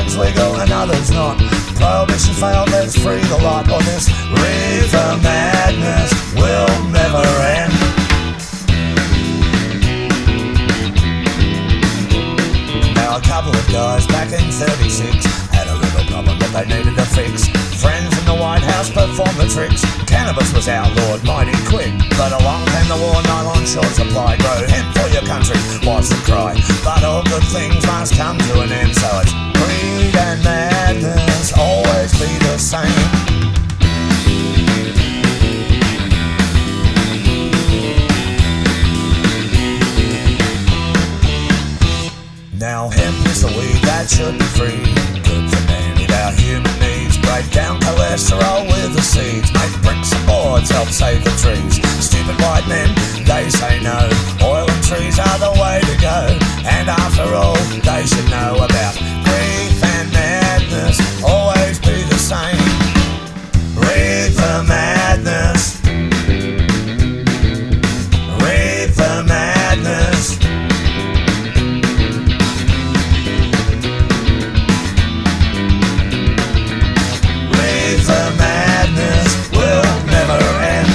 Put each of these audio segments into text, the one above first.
drugs legal and others not. Prohibition failed, let's free the lot, or this reefer madness will never end. Now a couple of guys back in 36 had a little problem that they needed to fix. Friends in the White House performed the tricks. Cannabis was outlawed mighty quick, but along came the war, nylon short supply. Grow hemp for your country was the cry, but all good things must come to an end. So it's greed and madness, always be the same. Now hemp is the weed that should be free, good for many, our human needs. Break down cholesterol with the seeds, make bricks and boards, help save the trees. Stupid white men, they say no, oil and trees are the way to go. And after all, they should know about grief and madness, always be the same. Reefer madness, reefer madness. The madness will never end.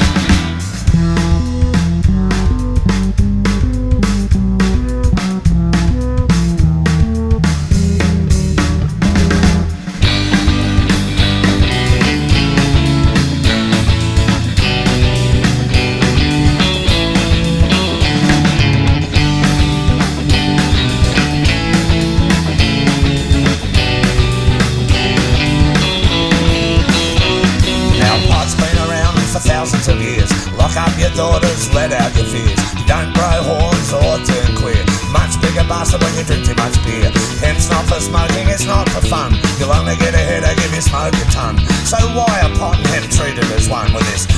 Thousands of years, lock up your daughters, let out your fears. Don't grow horns or turn queer. Much bigger bastard when you drink too much beer. Hemp's not for smoking, it's not for fun. You'll only get a headache if you smoke a ton. So why are pot and hemp treated as one with this